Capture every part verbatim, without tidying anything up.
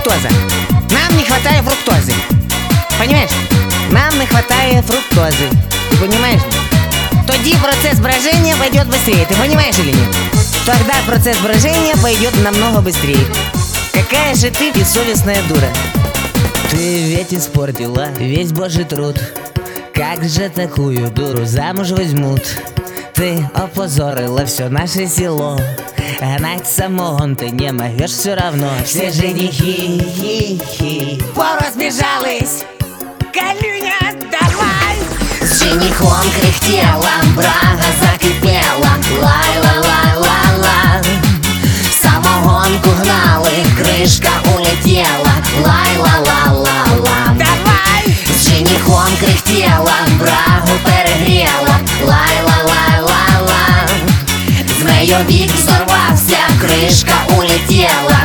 фруктоза. Нам не хватает фруктозы. Понимаешь? Нам не хватает фруктозы. Ты понимаешь? Тоді процесс брожения пойдет быстрее. Ты понимаешь или нет? Тогда процесс брожения пойдет намного быстрее. Какая же ты бессовестная дура. Ты ведь испортила весь божий труд. Как же такую дуру замуж возьмут? Ты опозорила все наше село. Гнать самогон ты не можешь все равно. Все женихи хи-хи поразбежались. Галюня, давай! С женихом кряхтела, брага закипела. Лай-ла-лай-ла-ла. Самогонку гнали, крышка улетела. Лай-ла-ла-ла-ла. Давай! С женихом кряхтела, брагу перегрела. Лай-ла-лай-ла-ла. Змейовик взорвався, крышка улетела.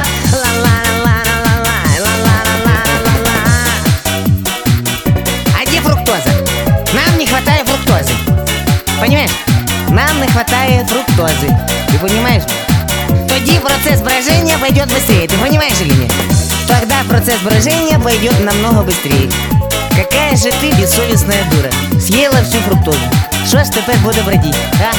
А где фруктоза? Нам не хватает фруктозы. Понимаешь? Нам не хватает фруктозы. Ты понимаешь? Тоді процесс брожения пойдет быстрее. Ты понимаешь или нет? Тогда процесс брожения пойдет намного быстрее. Какая же ты бессовестная дура. Съела всю фруктозу. Що ж тепер буде бродить, а?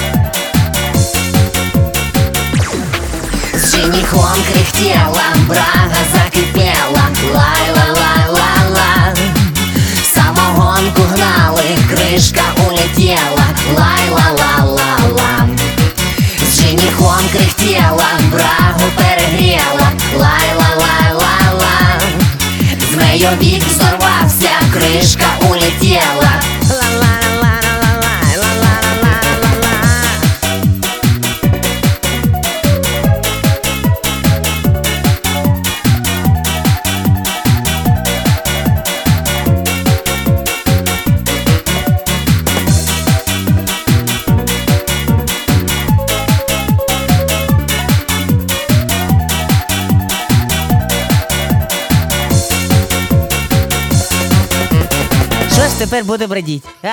С женихом кряхтела, брага закипела. Лай-ла-лай-ла-ла. Самогонку гнали, крышка улетела. Лай-ла-ла-ла-ла. С женихом кряхтела, брагу перегрела. Лай-ла-лай-ла-ла. Змейовик взорвався, крышка улетела. Що ж тепер буде бродить, а?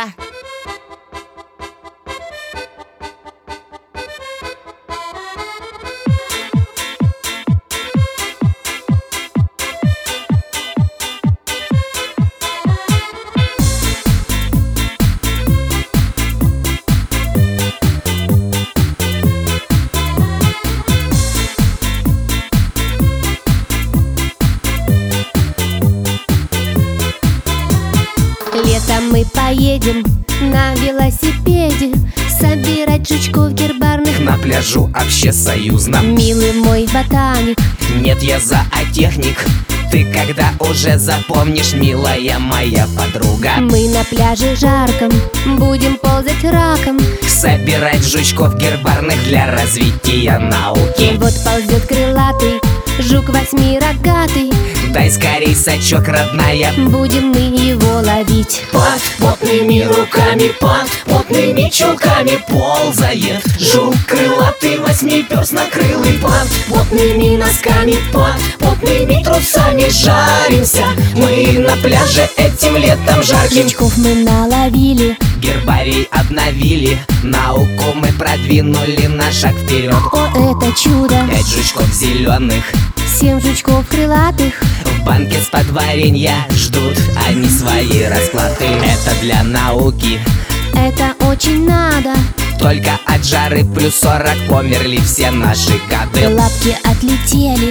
Летом мы поедем на велосипеде собирать жучков гербарных на пляжу общесоюзном. Милый мой ботаник, Нет, я зоотехник. Ты когда уже запомнишь, милая моя подруга? мы на пляже жарком будем ползать раком. Собирать жучков гербарных для развития науки. Вот ползет крылатый жук восьмирогатый. Дай скорей сачок, родная. Будем мы его ловить. Под потными руками, под потными чулками ползает жук крылатый восьмиперстнокрылый. Под потными носками, под потными трусами жаримся мы на пляже этим летом жарким. Жучков мы наловили, Гербарий обновили, науку мы продвинули на шаг вперед. о, это чудо! Пять жучков зеленых Семь жучков крылатых. в банке с-под варенья ждут они свои расклады. Это для науки, Это очень надо. только от жары плюс сорок померли все наши гады. Лапки отлетели,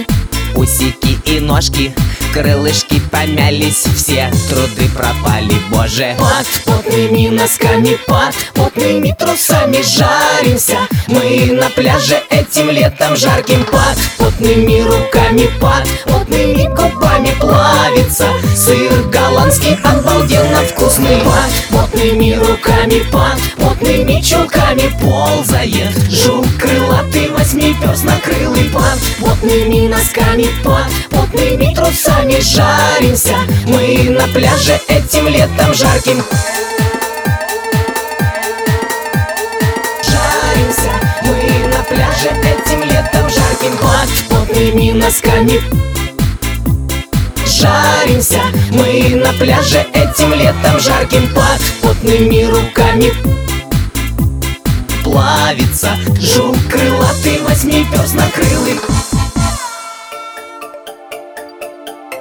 Усики и ножки, крылышки помялись, все труды пропали, боже. Под потными носками, под потными трусами жаримся мы на пляже этим летом жарким. Под потными руками, под потными губами плавится сыр голландский обалденно вкусный. Под потными руками, под потными чулками ползает жук крылатый восьмиперстнокрылый. Под потными носками, под потными трусами жаримся мы на пляже этим летом жарким. Жаримся мы на пляже этим летом жарким. Под потными носками жаримся мы на пляже этим летом жарким. Под потными руками плавится жук крылатый восьмиперстнокрылый.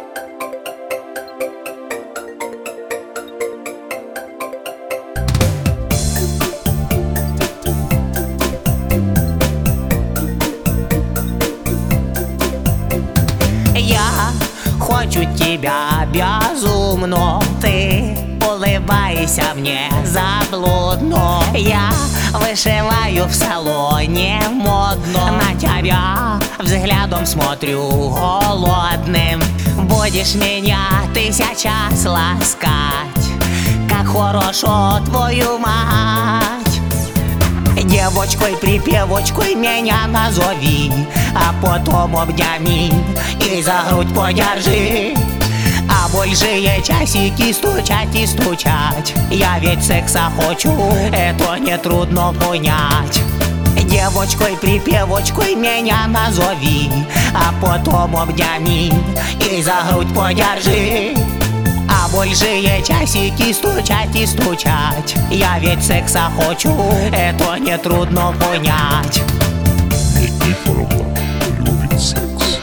безумно. Ты улыбайся мне заблудно. Я вышиваю в салоне модно. На тебя взглядом смотрю голодным. Будешь меня ты сейчас ласкать, как хорошо твою мать. Девочкой, припевочкой меня назови, а потом обнями и за грудь подержи. А большие часики стучать и стучать. Я ведь секса хочу, это нетрудно понять. Девочкой, припевочкой меня назови, а потом обнями и за грудь подержи. А большие часики стучать и стучать. Я ведь секса хочу, это нетрудно понять. Никифоровна любит секс.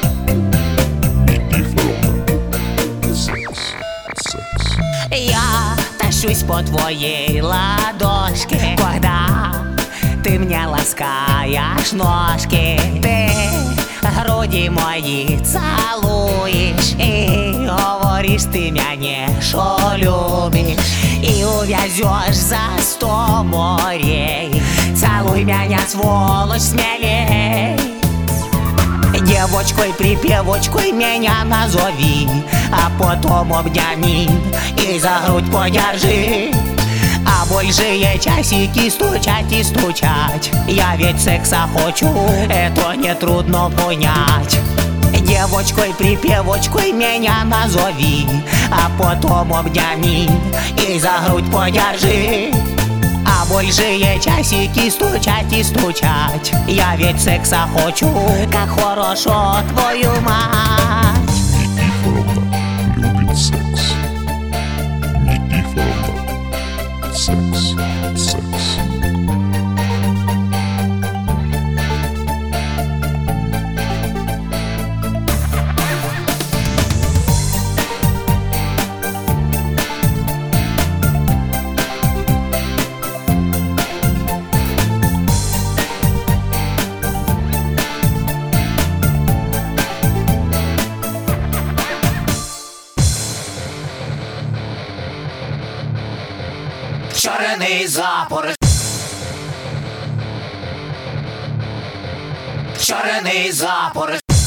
Никифоровна. Секс. Секс. Я тащусь по твоей ладошке, когда ты мне ласкаешь ножки. Ты груди мои целуешь и говоришь ты меня, что любишь. И увязешь за сто морей. Целуй меня, сволочь, смелей. Девочкой, припевочкой меня назови, а потом обнями и за грудь подержи. А большие часики стучать и стучать. Я ведь секса хочу, это нетрудно понять. Девочкой, припевочкой меня назови, а потом обнями и за грудь подержи. А большие часики стучать и стучать. Я ведь секса хочу, как хорошо твою мать. Никифоровна любит секс. Никифоровна. Секс. Секс. Чорний запор. Чорний запор.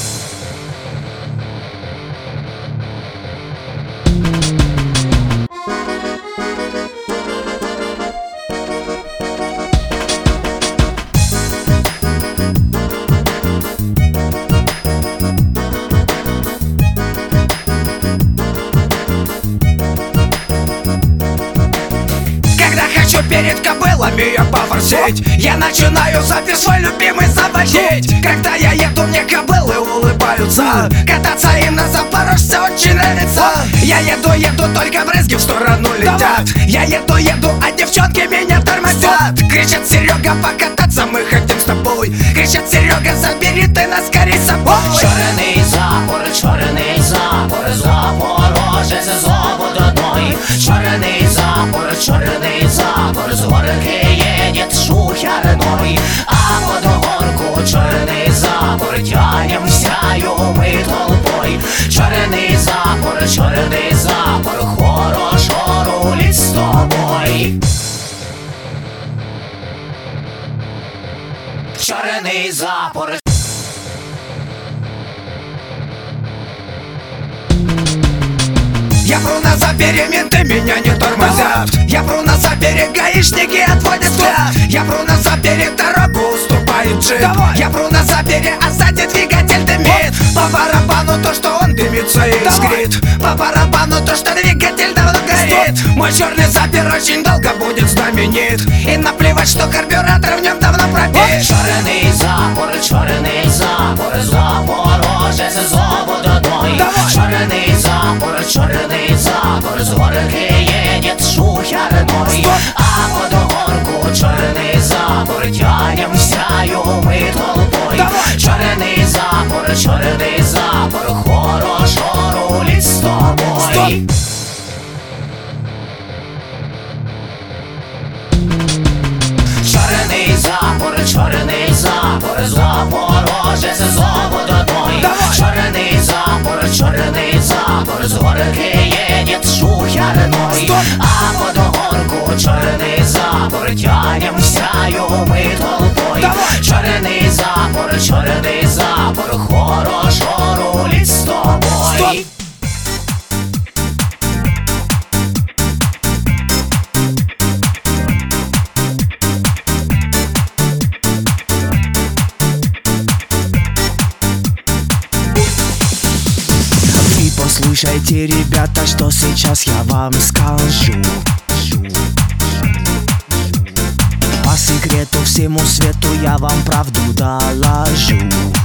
Перед кобылами я поворсить, я начинаю запись свой любимый заводить. Когда я еду, мне кобылы улыбаются. Кататься им на Запорожце очень нравится. Я еду, еду, только брызги в сторону летят. Я еду, еду, а девчонки меня тормозят. Кричат: Серега, покататься мы хотим с тобой. Кричат: Серега, забери ты нас скорей с собой. Чорний запор, чорний запор, Запорожець заводной. Чорний запор, чорний запор, с горки едет шухерной. А под горку черный запор тянемся мы толпой. Черный запор, черный запор, хорошо рулить с тобой. Черный запор. Я пру на запере, менты меня не тормозят. Я пру на запере, гаишники отводят взгляд. Я пру на запере, дорогу уступает джип. Я пру на запере, а сзади двигатель дымит. По барабану то, что он дымится и искрит. По барабану то, что двигатель давно горит. Мой черный запер очень долго будет знаменит. И наплевать, что карбюратор в нем давно пробит. Черный запор, черный запор, Запорожець заводной. Черный запор, черный запор, с горки едет шухерной. А под горку черный запор тянемся мы толпой. Черный запор, черный запор, хорошо рулить с тобой. Черный запор, черный запор, Запорожець заводной. Черный запор, черный запор. запор, с горки едет шухерной. А под горку черный запор, тянемся мы толпой. Черный запор, черный запор, хорошо рулить с тобой. Послушайте, ребята, что сейчас я вам скажу. По секрету всему свету я вам правду доложу.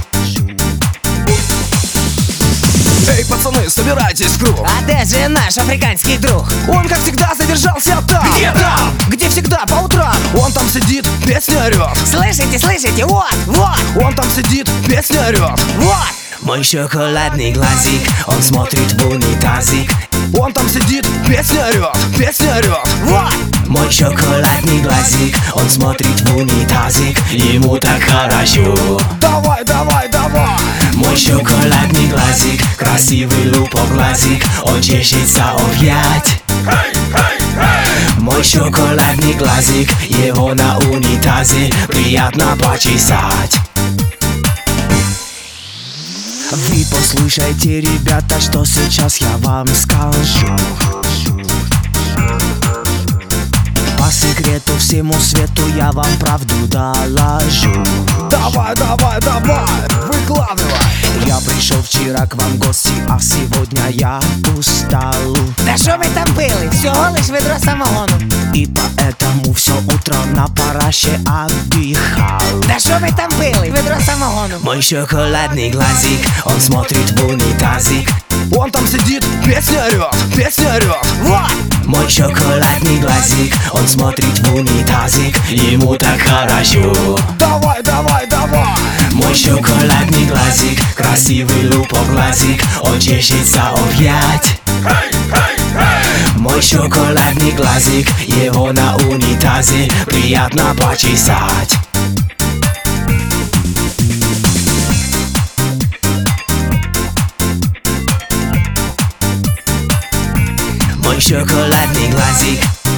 Эй, пацаны, собирайтесь в круг. А где же наш африканский друг? Он, как всегда, задержался там. Где там? Где всегда, по утрам. Он там сидит, песни орёт. Слышите, слышите, вот, вот, Он там сидит, песни орёт. вот. Мой шоколадный глазик, он смотрит в унитазик. Он там сидит, песни орёт, песни орёт. Вот. Мой шоколадный глазик, он смотрит в унитазик. Ему так хорошо. Давай, давай, давай. Мой шоколадный глазик, красивый лупоглазик, он чешется опять. Мой шоколадный глазик, его на унитазе приятно почесать. Вы послушайте, ребята, что сейчас я вам скажу. По секрету всему свету я вам правду доложу. Давай, давай, давай, выкладывай. Я пришел вчера к вам в гости, а сегодня я устал. Да что вы там были? Всего лишь ведро самогону. И поэтому все утро на параше отдыхал. Да что вы там были? Ведро самогону. Мой шоколадный глазик, он смотрит в унитазик. Он там сидит, песни орёт, песни орёт. Вот. Мой шоколадный глазик, он смотрит в унитазик. Ему так хорошо. Давай, давай, давай. Мой шоколадный глазик, красивый лупоглазик, он чешется опять. Мой шоколадный глазик, его на унитазе приятно почесать. Мой шоколадный глазик.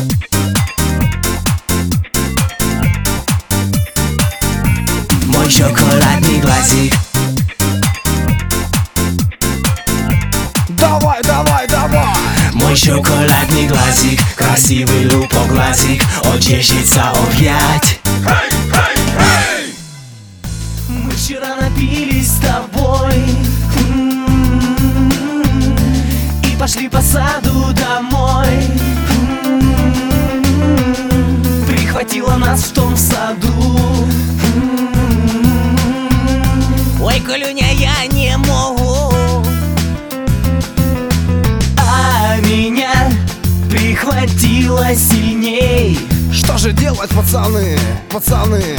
Мой шоколадный глазик. Давай, давай, давай. Мой шоколадный глазик, красивый лупоглазик, он чешется опять. Мы вчера напились с тобой и пошли по саду домой. Прихватила нас в том саду. Ой, Колюня, я не могу. А меня прихватило сильней. Что же делать, пацаны, пацаны?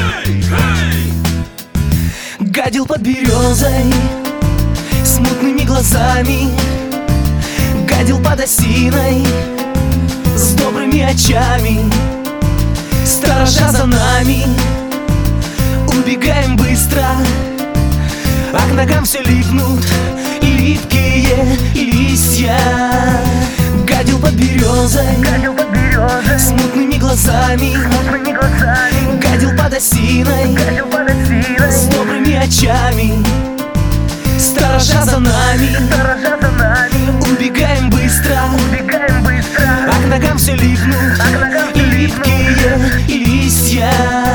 Гадил под березой с мутными глазами. Гадил под осиной с добрыми очами. Сторожа за нами, убегаем быстро, а к ногам все липнут липкие листья. Гадил под березой, с мутными глазами, гадил под осиной, с добрыми очами. Сторожа за нами, убегаем быстро, а к ногам все липнут липкие листья.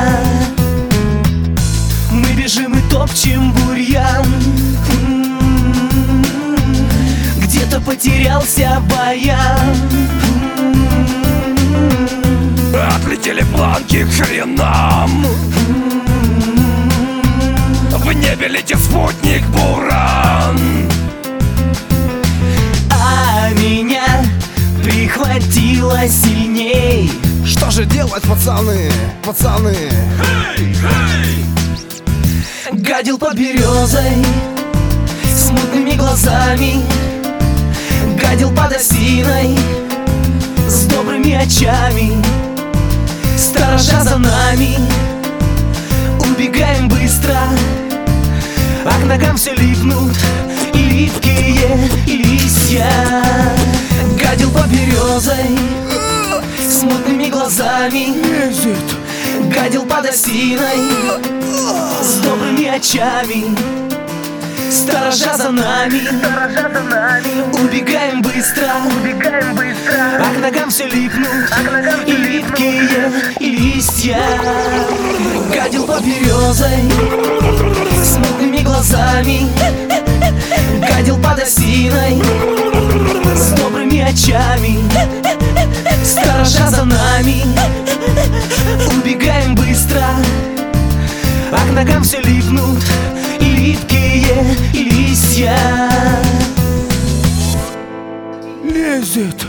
Мы бежим и топчем бурьян. Где-то потерялся баян. Отлетели планки к хренам. В небе летит спутник Буран. А меня прихватило сильней. Что же делать, пацаны, пацаны? Гадил под березой с мутными глазами. Гадил под осиной с добрыми очами. Сторожа за нами, убегаем быстро, а к ногам все липнут липкие листья. березой, с мутными глазами гадил под осиной, с добрыми очами, сторожа за нами. Убегаем быстро, а к ногам все липнут и липкие листья. Гадил под березой, с мутными глазами, гадил под осиной, с добрыми очами, сторожа за нами. Убегаем быстро, а к ногам все липнут и липкие листья. Лезет.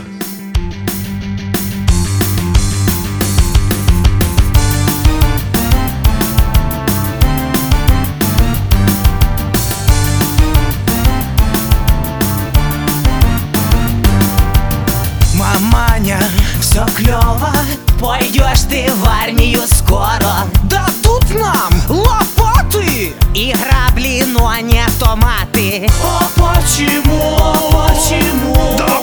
Маманя, все клево, пойдешь ты в армию скоро. Дадут нам лопаты И грабли, но не автоматы. А почему, почему? Да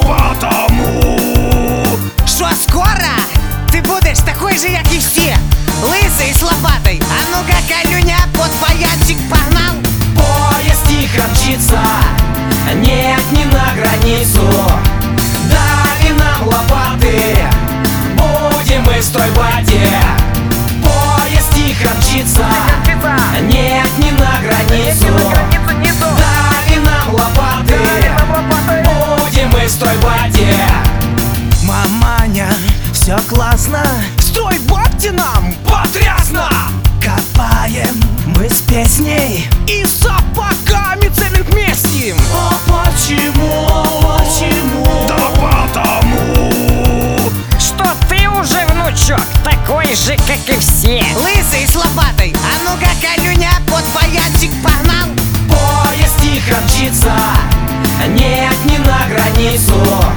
потому. Що скоро ти будеш такой же, як і всі, лисий з лопатой. А ну-ка, Калюня, под паяльчик погнал. Поезд тихо мчится, нет, не на границу. Дали нам лопаты, будем мы в стройбате. Поезд тихо мчится, нет, не на границу. Дали нам лопаты, будем мы в стройбате. Маманя, все классно. Строй бабки нам потрясно. Копаем мы с песней И сапогами цемент местим. А почему, почему? Да потому. Что ты уже, внучок, такой же, как и все, лысый с лопатой. А ну-ка, Калюня, под паяльчик погнал. Поезд тихо мчится, нет, не на границу.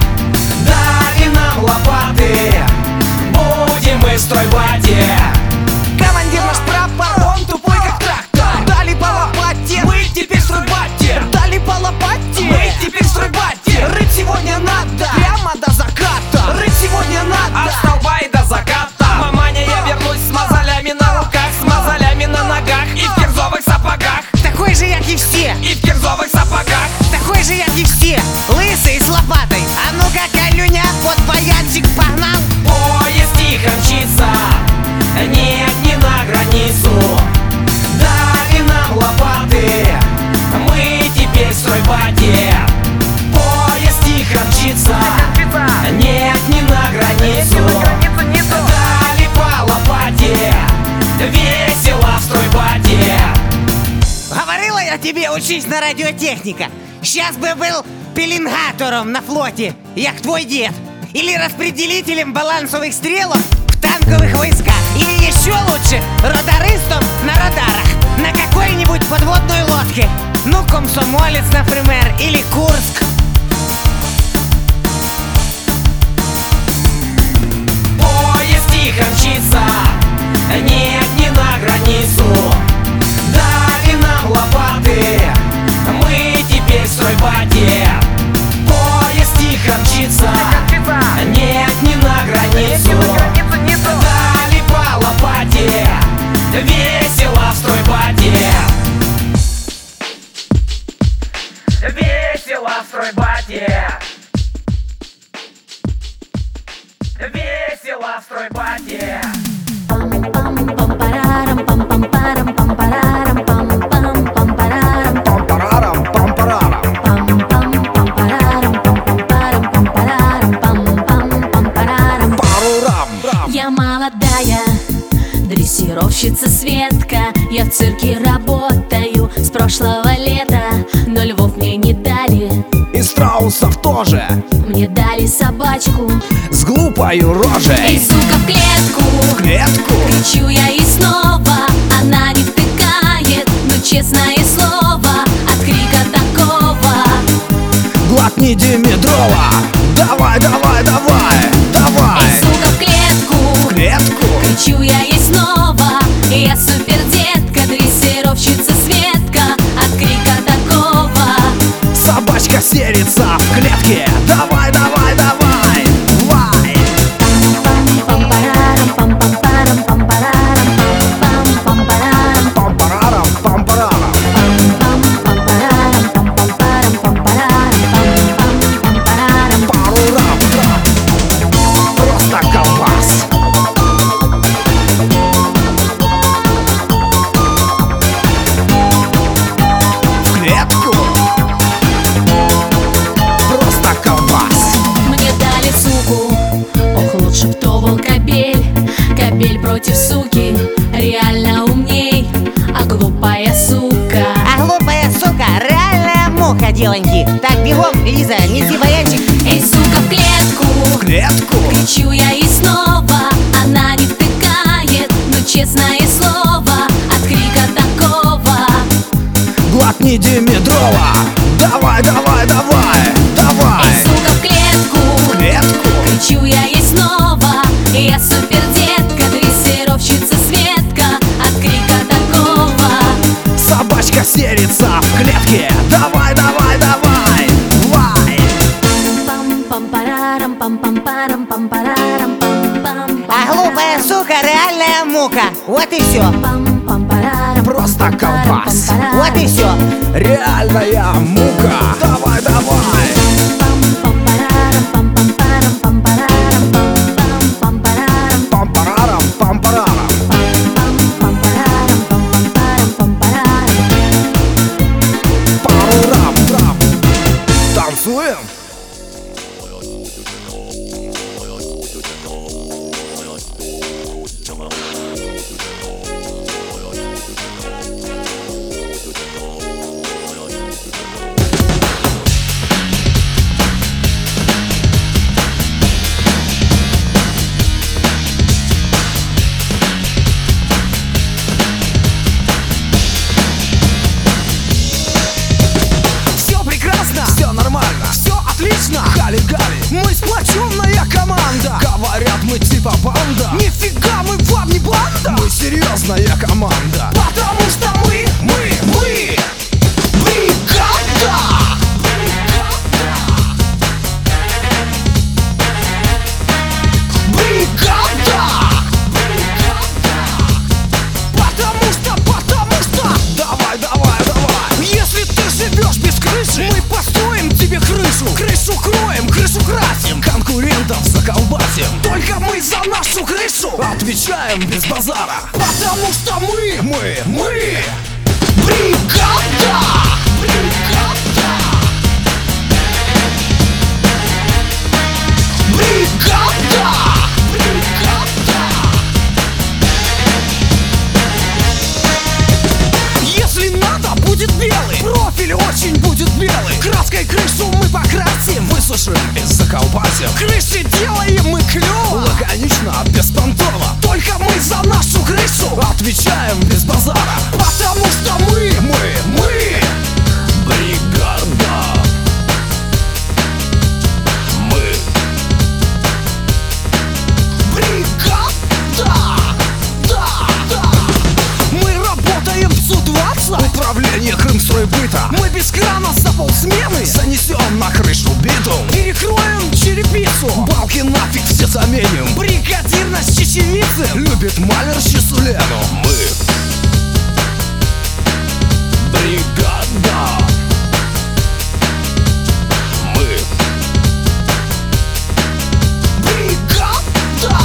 Дали нам лопаты, будем мы в стройбате. Командир наш прапор, Он тупой как трактор. дали по лопате. Мы теперь в стройбате. Дали по лопате. Мы теперь в стройбате. Рыть сегодня надо, прямо до заката. Рыть сегодня надо. От столба и до заката. Маманя, я вернусь с мозолями на руках, с мозолями на ногах и в кирзовых сапогах. Такой же, як і всі, И в кирзовых сапогах. такой же, як і всі, лысый с лопатой. А ну-ка, Калюня, под паяльчик погнал. Поезд тихо мчится, нет, не на границу. Дали нам лопаты, мы теперь в стройбате. Поезд тихо мчится, нет, не на границу. Дали по лопате, весело в стройбате. Говорила я тебе, учись на радиотехника. Сейчас бы был пеленгатором на флоте, як твой дед. Или распределителем балансовых стрелок в танковых войсках. Или еще лучше, радаристом на радарах на какой-нибудь подводной лодке. Ну, Комсомолец, например, или Курск. Поезд тихо мчится, нет, не на границу. Дали нам лопаты, мы теперь в стройбате. Поезд тихо мчится, нет, не на границу. Дали по лопате, весело в стройбате. Весело в стройбате. Весело в стройбате. Пампарарам, пампарарам. Парурам. Я молодая дрессировщица Светка. Я в цирке работаю с прошлого лета, но львов мне не дали. И страусов тоже. Мне дали собачку. С глупою Эй, рожей. сука, в клетку! Клетку. Кричу я и снова, она не втыкает, но честное слово, от крика такого Глотни Димитрова. Давай, давай, давай, давай. Эй, сука, в клетку! Клетку. Кричу я и снова, я супердетка, дрессировщица Светка, от крика такого Собачка серится в клетке. Давай, давай, давай. Вау. телоньки. Так, бегом, Лиза, неси баянчик. Эй, сука, в клетку, Клетку. кричу я и снова. Она не втыкает, но честное слово, от крика такого Глотни Димитрова. Давай, давай, давай, давай. Эй, сука, в клетку, Клетку. кричу я ей снова. Я супердетка, дрессировщица Светка, от крика такого Собачка серится в клетке. Давай, давай, давай, давай. пам-пам-парарам, пам-пам-парам, пам-парарам, пам-пам. А глупая сука, реальная мука. Вот и все. Пам-пам-парарам, Просто колбас. пам-парарам. Вот и все. Реальная мука. Давай, давай. Пам-пам-парарам, пам-пам-парам, пам-парарам, пам-пам-парарам. Пам-парарам, пам-парарам. Пам-пам-парарам, пам-пам-парам, пам-парарам. Пару-рам, рам. Танцуем? Все прекрасно, все нормально, все отлично. Хали-гали, мы сплоченная команда. Говорят, мы типа банда. Нифига, мы вам не банда. Мы серьезная команда. Потому что мы, мы, мы бригада. Бригада. Потому что, потому что Давай, давай, давай. Если ты живешь без крыши, мы построим тебе крышу. Крышу кроем, крышу красим, конкурентов заколбасим. Только мы за нашу крышу отвечаем без базара. Потому что мы, мы, мы бригада. Бригада. Бригада. Бригада. Если надо, будет белый. Профиль очень будет белый. Краской крышу мы покрасим, высушим и заколбасим. Крыши делаем мы клёво, лаконично, беспонтово. Только мы за нашу крышу отвечаем без базара. Потому что мы, мы, мы бригада. Мы бригада. Да, да. Мы работаем в Су двадцать, управление Крымстройбыта. Мы без крана за полсмены занесем на крышу битум. Перекроем черепицу, балки нафиг все заменим. Бригадир наш чечевицын любит малярщицу Лену. Мы бригада. Мы бригада.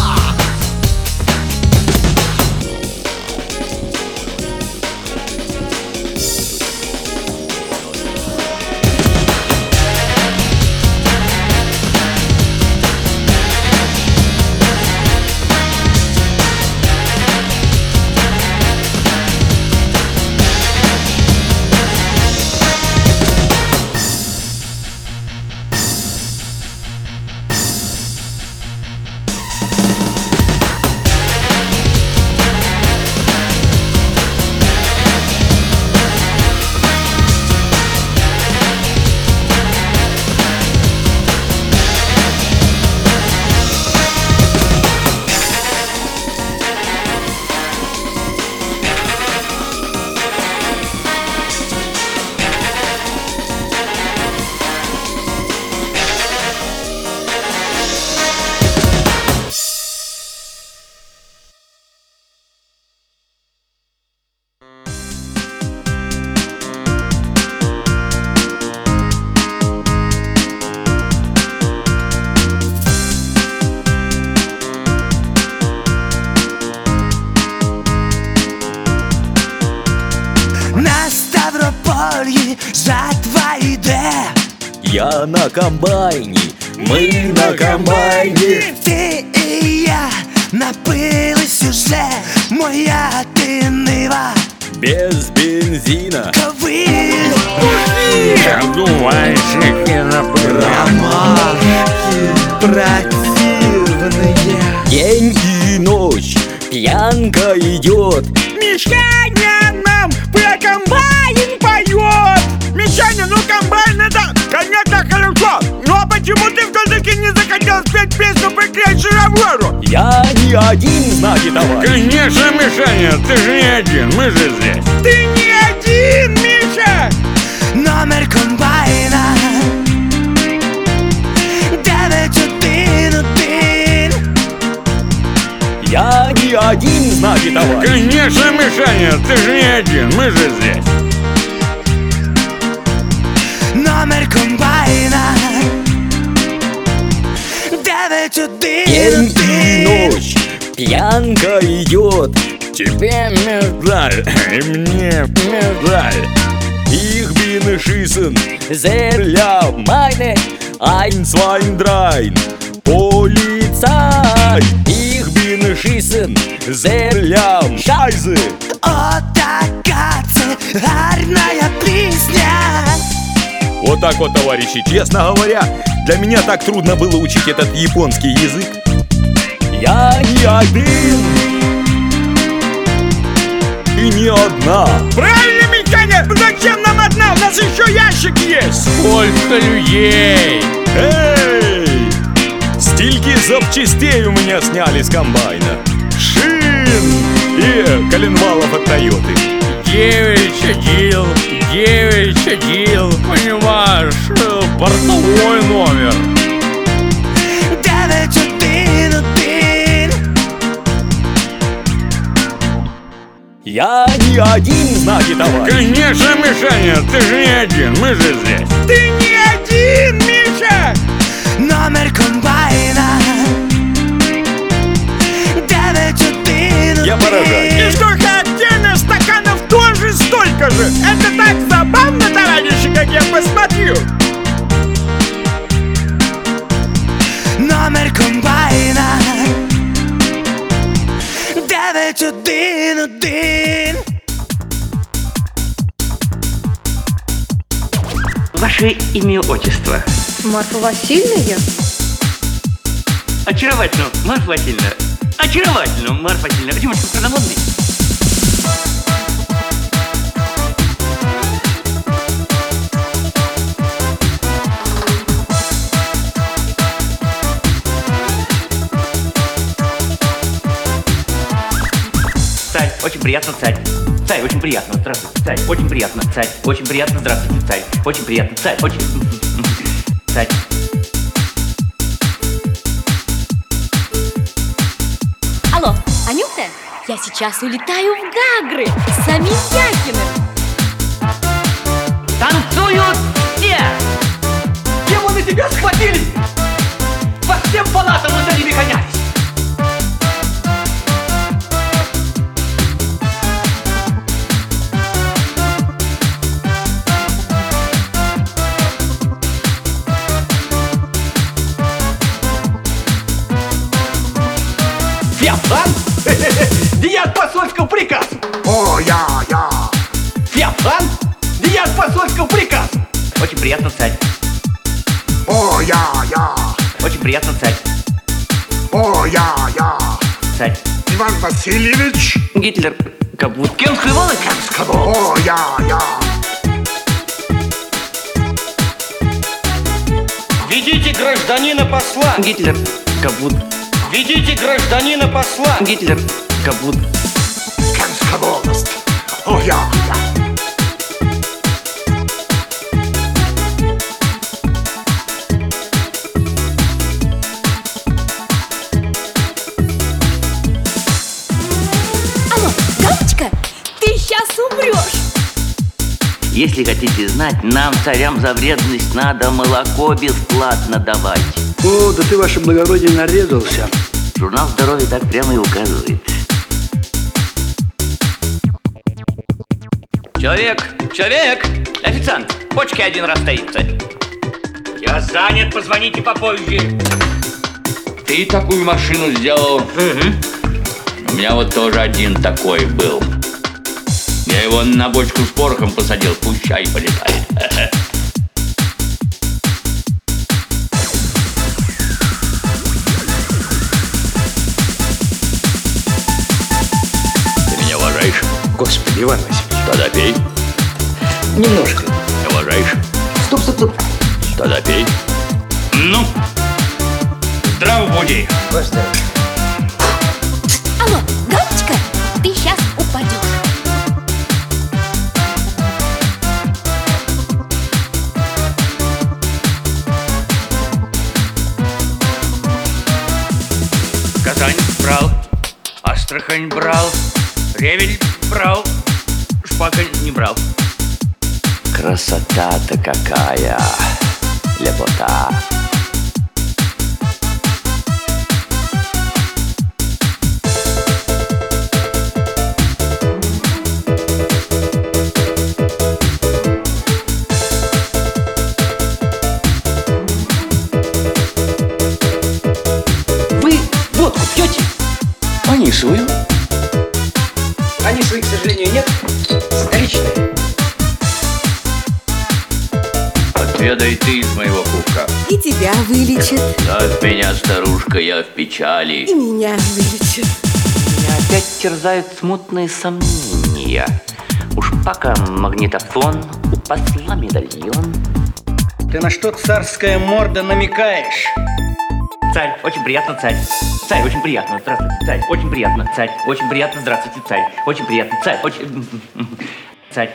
жатва йде. Я на комбайні, ми на комбайні. Ти і я напились уже, моя ти нива Без бензина. ковиль. Одуванчики на Противные. День и ночь, пьянка идет. Мишаня нам про комбайн поет. Мишаня, ну комбайн это, конечно, хорошо. Но почему ты все-таки не захотел спеть песню «Приклеить шаровару»? Я не один, знаки товарищ. Конечно, Мишаня, ты же не один, мы же здесь. Ты не один, Миша! Номер комбайна девять один один. Я не один, знаки товарищ. Конечно, Мишаня, ты же не один, мы же здесь. Номер комбайна девять один День и один. ночь, пьянка идет. Тебе медаль, и мне медаль. Ich bin schießen, sehr ja, meine ein, zwei, drei. Polizei. Ich bin schießen, sehr ja, scheiße. Отакаце, гарная песня. Вот так вот, товарищи, честно говоря, для меня так трудно было учить этот японский язык. Я не один и не одна. Правильно, Мишаня, зачем нам одна? У нас еще ящик есть. Сколько людей? Эй! Стільки запчастей у меня сняли с комбайна. Шин и коленвалов от Тойоты. Девять чадил, девять чадил, понимаешь, бортовой номер. девять один один. Я не один, знаки товарищ. Конечно, Мишаня, ты же не один, мы же здесь. Ты не один, Миша! Номер комбайна девять один один. Я поражаюсь. И сколько отдельно стаканов тоже столько же. Это так забавно, товарищи, как я посмотрю. Номер комбайна девять один один. Ваше имя, отчество? Марфа Васильевна? Очаровательно, Марфа Васильевна. Очаровательно, Марфа Васильевна. Почему же хрономодный? Царь, очень приятно, царь. Царь, очень приятно, здравствуйте, царь. Очень приятно, царь. Очень приятно, здравствуйте, царь. Очень приятно, царь. Очень... Царь. Алло, Анюта, я сейчас улетаю в Гагры с самим Яхиным. Танцуют все! Демоны тебя схватили! По всем палатам мы за ними гонялись! Феофан? Дият посольского приказа! О, я, я. Феофан? Дият посольского приказа! Очень приятно, царь. О, я, я. Очень приятно, царь. О, я, я. Царь. Иван Васильевич. Гитлер. Кабут. Кемскую волость. О, я, я. Ведите гражданина посла! Гитлер. Кабут. Ведите гражданина посла! Гитлер. Кабут. Кемская волость. О, я, я. Алло, Галочка, ты сейчас умрешь. Если хотите знать, нам, царям, за вредность надо молоко бесплатно давать. О, да ты, ваше благородие, нарезался. Журнал здоровья так прямо и указывает. Человек, человек, официант, почки один раз стоит, царь. Я занят, позвоните попозже. Ты такую машину сделал? Угу. У меня вот тоже один такой был. Я его на бочку с порохом посадил, пусть чай полетает. Иван Васильевич. Тогда пей. Немножко. Уважаешь? Стоп, стоп, стоп. Тогда пей. Ну, здраво буди. Алло, Галочка, ты сейчас упадешь. Казань брал, Астрахань брал, Ревель брал, Шпака не брал. Красота-то какая, лепота. Вы водку пьете? Анисовую. Анисовой, к сожалению, нет. Столичная. Отведай ты из моего кубка. И тебя вылечит, От меня, старушка, я в и печали. меня вылечит. Меня опять терзают смутные сомнения. У Шпака магнитофон, у посла медальон. Ты на что, царская морда, намекаешь? Царь, очень приятно, царь. Царь, очень приятно, здравствуйте, царь. Очень приятно, царь. Очень приятно, здравствуйте, царь. Очень приятно, царь. Очень... Царь.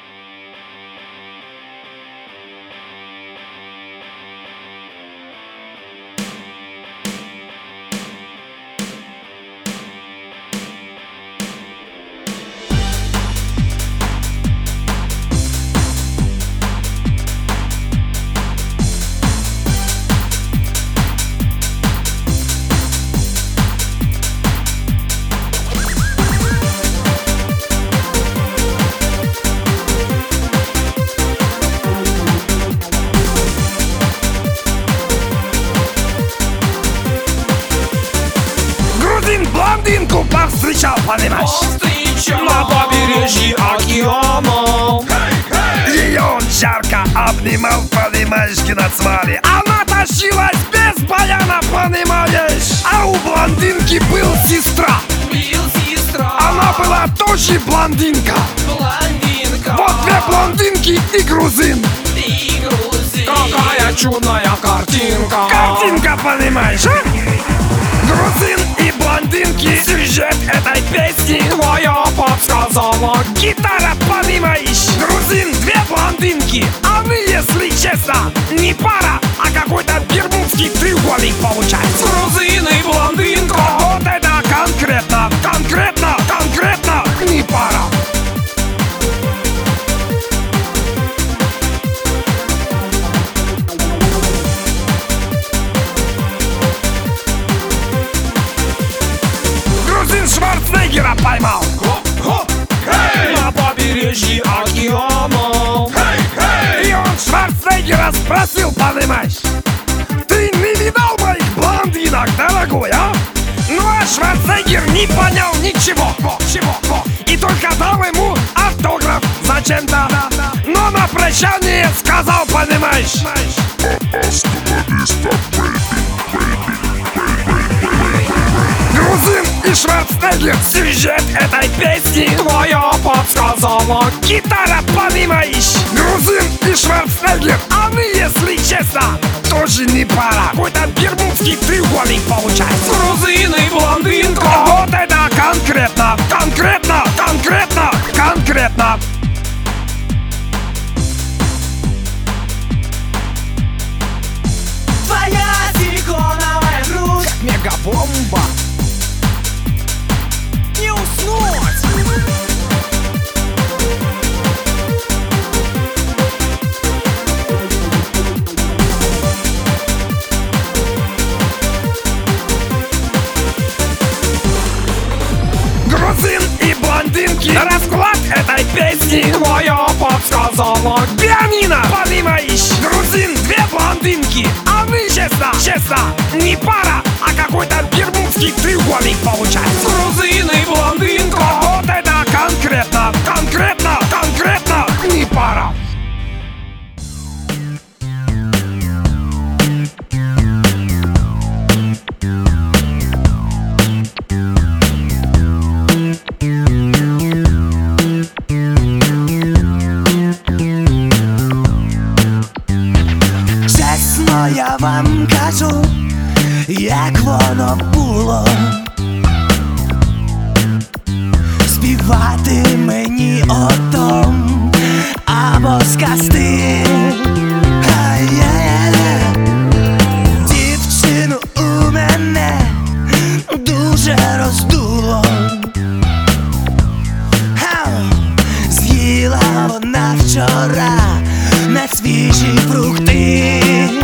Блондинку повстречал, понимаешь? На побережье океана. Ее он жарко обнимал, понимаешь, геноцвали. Она тащилась без баяна, понимаешь? А у блондинки был сестра. Она была тоже блондинка. Вот две блондинки и грузин. Какая чудная картинка. Картинка, понимаешь, а? Грузин и блондинки. Сюжет этой песни твоя подсказала гитара, понимаешь? Грузин, две блондинки. Они, если честно, не пара, а какой-то бермудский треугольник получается. Грузин и блондинка. Вот это конкретно, конкретно, конкретно не пара. Шварценеггера поймал. На побережье океана. И он Шварценеггера спросил, понимаешь: ты не видал моих блондинок, дорогой, а? Ну а Шварценеггер не понял ничего. Чего? И только дал ему автограф зачем-то. Но на прощание сказал, понимаешь: Грузин и Шварценеггер. Сюжет этой песни твоя подсказала гитара, понимаешь? Грузин и Шварценеггер. Они, если честно, тоже не пара. Какой-то бермудский треугольник получается. Грузин и блондинка. Вот это конкретно, конкретно, конкретно, конкретно. Твоя силиконовая грудь Как мегабомба. не уснуть. Грузин и блондинки. Расклад этой песни твоя подсказала пианино, понимаешь? Грузин, две блондинки. Они, честно, честно, не пара, а какой-то бермудский треугольник получается. Грузин и блондинка. Вот это конкретно, конкретно, конкретно не пара. я вам кажу, як воно було. Співати мені отом або сказти. Дівчину у мене дуже роздуло. З'їла вона вчора несвіжі фрукти.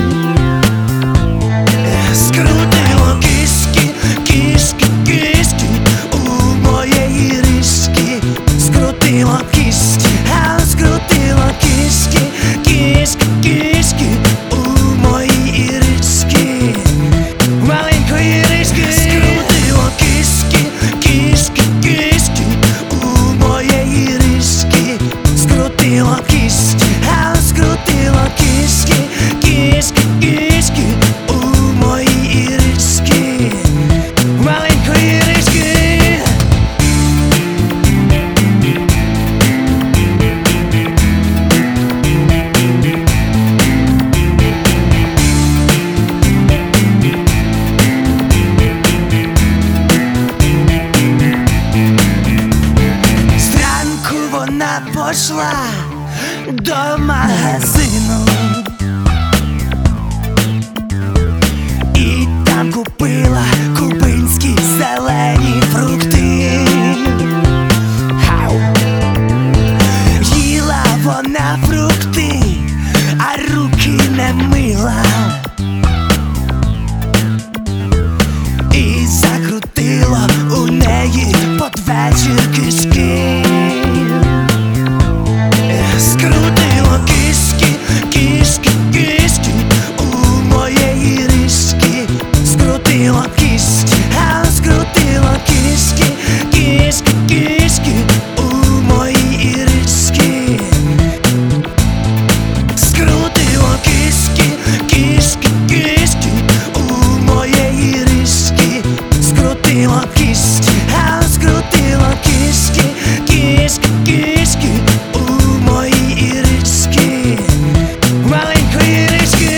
Скрутило кишки, кишки, кишки у моєї рижки. Скрутило кишки, а скрутило кишки, кишки, кишки у моїй рижки. Маленької рижки. Скрутило кишки, кишки, кишки у моєї рижки. Скрутило кишки, а скрутило кишки, кишки, кишки у моїй рижки. Маленької рижки. Зранку вона пішла до магазину і там купила кубинські зелені фрукти. Хау. Їла вона фрукти, а руки не мила. І закрутила у неї под вечір кишки. Скрутило кишки, кишки, кишки у моєї рижки. Скрутило кишки, а скрутило кишки, кишки, кишки у моїй рижки. Скрутило кишки, кишки, кишки у моєї рижки. Скрутило кишки, а скрутило кишки, кишки, кишки у моїй рижки. Маленької рижки.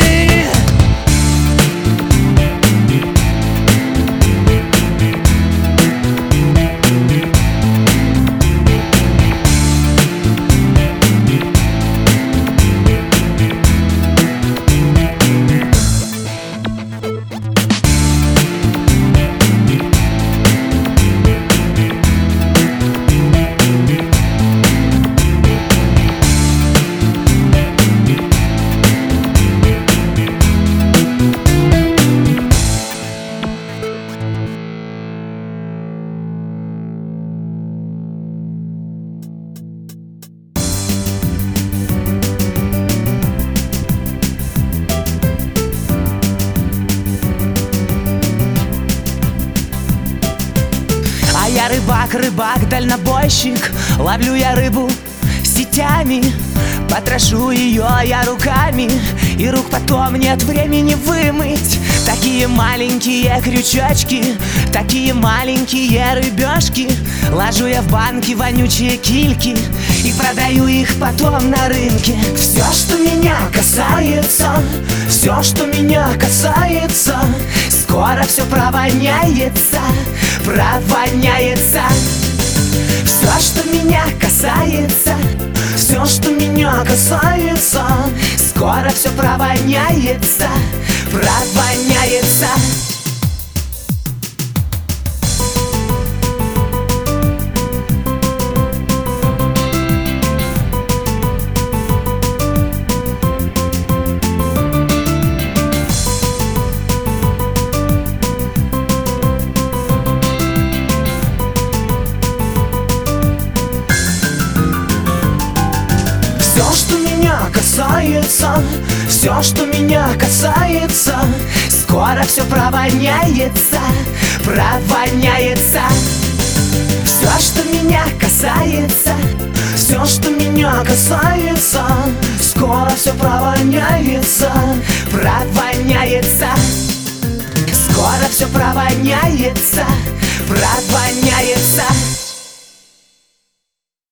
А я рыбак, рыбак, дальнобойщик. Ловлю я рыбу сетями, потрошу ее я руками, и рук потом нет времени вымыть. Такие маленькие крючочки, такие маленькие рыбешки. Ложу я в банки вонючие кильки и продаю их потом на рынке. Все, что меня касается, все, что меня касается, скоро все провоняется, провоняется. Все, что меня касается, все, что меня касается, скоро все провоняется, провоняется. Все, что меня касается, все, что меня касается, скоро все провоняется, провоняется. Все, что меня касается, все, что меня касается, скоро все провоняется, провоняется. Скоро все провоняется, провоняется.